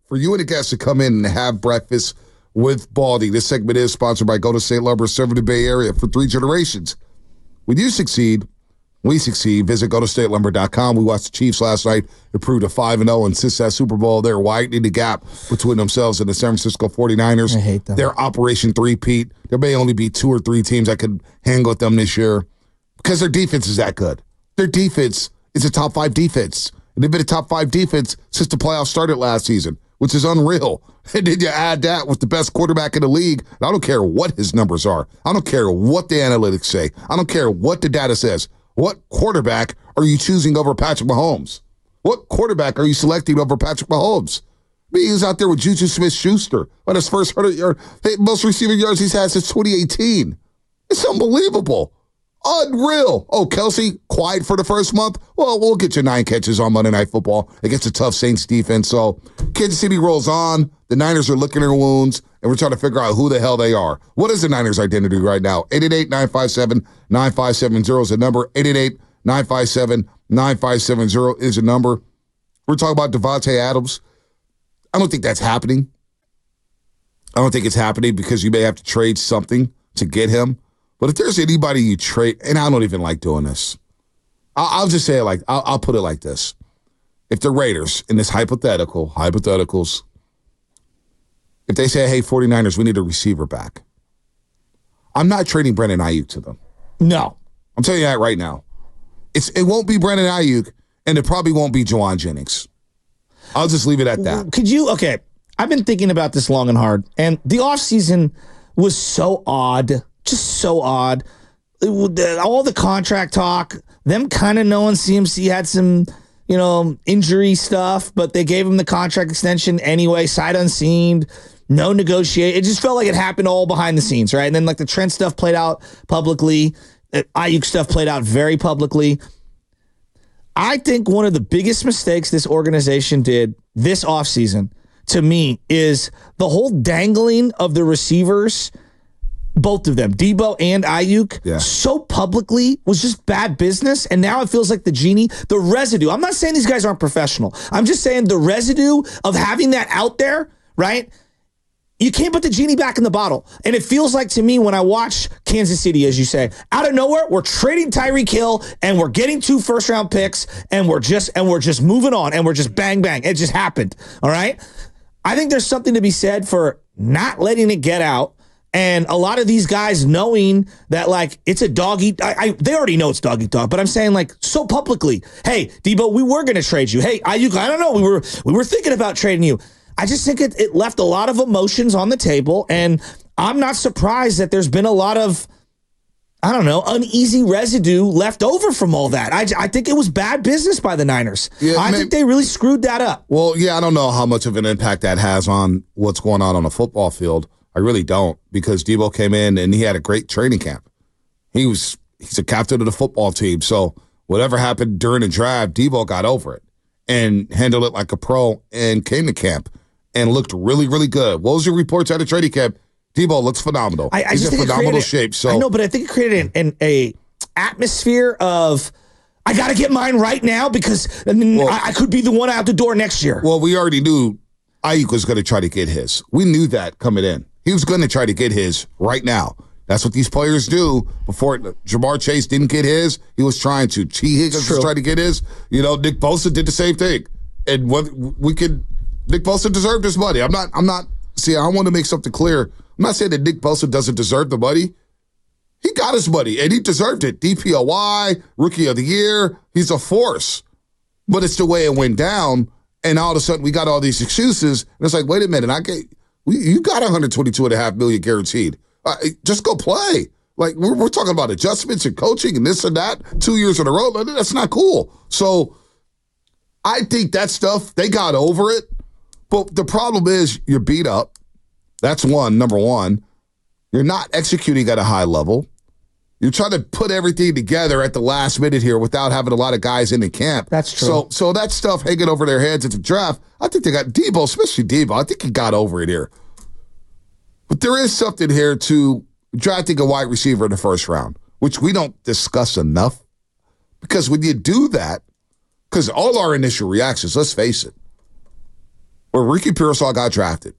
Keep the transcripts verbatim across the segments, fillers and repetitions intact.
for you and the guests to come in and have breakfast with Baldy. This segment is sponsored by Golden State Lumber, serving the Bay Area for three generations. When you succeed, we succeed. Visit golden state lumber dot com. We watched the Chiefs last night. Improved to five and oh, and since that Super Bowl, they're widening the gap between themselves and the San Francisco forty-niners. I hate them. Their Operation three-peat. There may only be two or three teams that could hang with them this year because their defense is that good. Their defense is a top five defense. And they've been a top five defense since the playoffs started last season, which is unreal. And then you add that with the best quarterback in the league. And I don't care what his numbers are. I don't care what the analytics say. I don't care what the data says. What quarterback are you choosing over Patrick Mahomes? What quarterback are you selecting over Patrick Mahomes? I mean, he was out there with Juju Smith-Schuster on his first one hundred yard, most receiving yards he's had since twenty eighteen. It's unbelievable. Unreal. Oh, Kelsey, quiet for the first month? Well, we'll get you nine catches on Monday Night Football against a tough Saints defense. So Kansas City rolls on. The Niners are licking their wounds, and we're trying to figure out who the hell they are. What is the Niners' identity right now? eight eight eight, nine five seven, nine five seven zero is the number. eight eight eight, nine five seven, nine five seven zero is the number. We're talking about Davante Adams. I don't think that's happening. I don't think it's happening because you may have to trade something to get him. But if there's anybody you trade, and I don't even like doing this, I'll, I'll just say it like, I'll, I'll put it like this. If the Raiders, in this hypothetical, hypotheticals, if they say, hey, forty-niners, we need a receiver back, I'm not trading Brandon Ayuk to them. No. I'm telling you that right now. It's It won't be Brandon Ayuk, and it probably won't be Juwan Jennings. I'll just leave it at that. Could you, okay, I've been thinking about this long and hard, and the offseason was so odd. Just so odd. All the contract talk, them kind of knowing C M C had some, you know, injury stuff, but they gave him the contract extension anyway, sight unseen, no negotiate. It just felt like it happened all behind the scenes, right? And then like the Trent stuff played out publicly, Ayuk stuff played out very publicly. I think one of the biggest mistakes this organization did this offseason, to me, is the whole dangling of the receivers. Both of them, Debo and Ayuk, yeah. so publicly was just bad business. And now it feels like the genie, the residue. I'm not saying these guys aren't professional. I'm just saying the residue of having that out there, right? You can't put the genie back in the bottle. And it feels like to me when I watch Kansas City, as you say, out of nowhere, we're trading Tyreek Hill and we're getting two first round picks and we're just and we're just moving on and we're just bang, bang. It just happened. All right. I think there's something to be said for not letting it get out. And a lot of these guys knowing that, like, it's a dog eat. I, I, they already know it's dog eat dog, but I'm saying, like, so publicly, hey, Debo, we were going to trade you. Hey, Ayuk, I don't know. We were we were thinking about trading you. I just think it, it left a lot of emotions on the table. And I'm not surprised that there's been a lot of, I don't know, uneasy residue left over from all that. I, I think it was bad business by the Niners. Yeah, I man, think they really screwed that up. Well, yeah, I don't know how much of an impact that has on what's going on on a football field. I really don't, because Debo came in and he had a great training camp. He was he's a captain of the football team. So whatever happened during the draft, Debo got over it and handled it like a pro and came to camp and looked really, really good. What was your reports at the training camp? Debo looks phenomenal. I, I he's just in think phenomenal created, shape. So I know, but I think it created an, an a atmosphere of, I got to get mine right now because well, I, I could be the one out the door next year. Well, we already knew Ayuk was going to try to get his. We knew that coming in. He was going to try to get his right now. That's what these players do. Before Jamar Chase didn't get his, he was trying to. T. Higgins was trying to get his. You know, Nick Bosa did the same thing. And what we could, Nick Bosa deserved his money. I'm not, I'm not, see, I want to make something clear. I'm not saying that Nick Bosa doesn't deserve the money. He got his money, and he deserved it. D P O Y, Rookie of the Year. He's a force. But it's the way it went down, and all of a sudden we got all these excuses, and it's like, wait a minute, I get. You got one hundred twenty-two and a half million guaranteed. Uh, just go play. Like, we're, we're talking about adjustments and coaching and this and that two years in a row. That's not cool. So I think that stuff, they got over it. But the problem is you're beat up. That's one, number one. You're not executing at a high level. You're trying to put everything together at the last minute here without having a lot of guys in the camp. That's true. So, so that stuff hanging over their heads at the draft, I think they got Debo, especially Debo. I think he got over it here. But there is something here to drafting a wide receiver in the first round, which we don't discuss enough. Because when you do that, because all our initial reactions, let's face it, where Ricky Pearsall got drafted,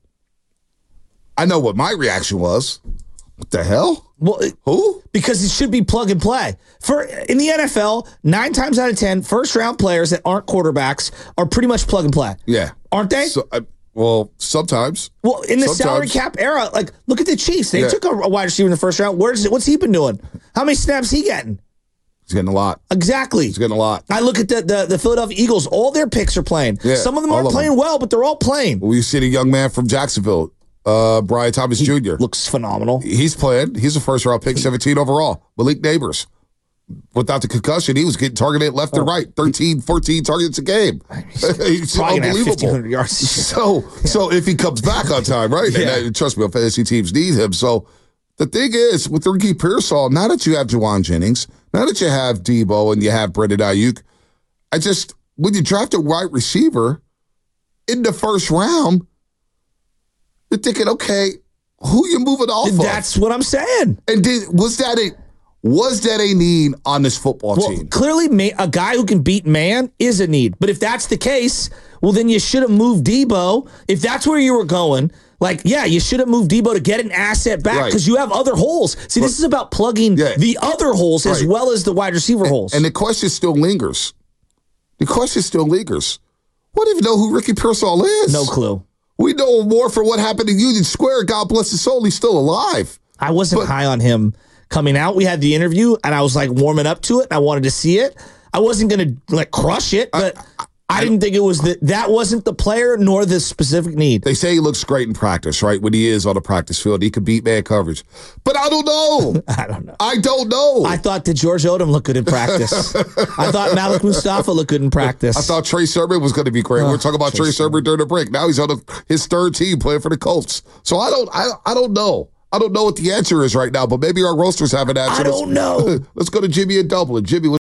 I know what my reaction was. What the hell? Well, Who? Because it should be plug and play. For in the N F L, nine times out of ten, first round players that aren't quarterbacks are pretty much plug and play. Yeah. Aren't they? So, I, well, sometimes. Well, in the Sometimes. salary cap era, like look at the Chiefs. They Yeah. took a, a wide receiver in the first round. Where's what's he been doing? How many snaps he getting? He's getting a lot. Exactly. He's getting a lot. I look at the, the the Philadelphia Eagles. All their picks are playing. Yeah, Some of them all aren't of playing them. well, but they're all playing. We see the young man from Jacksonville, uh, Brian Thomas Junior Looks phenomenal. He's playing. He's a first round pick, seventeen overall. Malik Neighbors. Without the concussion, he was getting targeted left and right, thirteen, fourteen targets a game. It's Probably gonna have fifteen unbelievable. hundred yards. So, so if he comes back on time, right? Yeah. And uh, trust me, fantasy teams need him. So the thing is, with Ricky Pearsall, now that you have Juwan Jennings, now that you have Debo and you have Brendan Ayuk, I just, when you draft a wide receiver in the first round, you're thinking, okay, who you moving off of? That's what I'm saying. And did, was that a was that a need on this football Well, team? clearly, ma- a guy who can beat man is a need. But if that's the case, well, then you should have moved Debo. If that's where you were going, like, yeah, you should have moved Debo to get an asset back Right. because you have other holes. See, this is about plugging Yeah. the other holes as Right. well as the wide receiver holes. And the question still lingers. The question still lingers. What if you know who Ricky Pearsall is? no clue. We know more for what happened in Union Square. God bless his soul. He's still alive. I wasn't high on him coming out. We had the interview, and I was like warming up to it. And I wanted to see it. I wasn't going to like crush it, but I, I didn't think it was the, that wasn't the player nor the specific need. They say he looks great in practice, right? When he is on the practice field, he could beat man coverage. But I don't know. I don't know. I don't know. I thought that George Odom looked good in practice. I thought Malik Mustafa looked good in practice. I thought Trey Sermon was going to be great. we We're talking about Trey Trey Sermon during the break. Now he's on the, his third team playing for the Colts. So I don't, I, I don't know. I don't know what the answer is right now. But maybe our roasters have an answer. I don't know. Let's go to Jimmy in Dublin. Jimmy.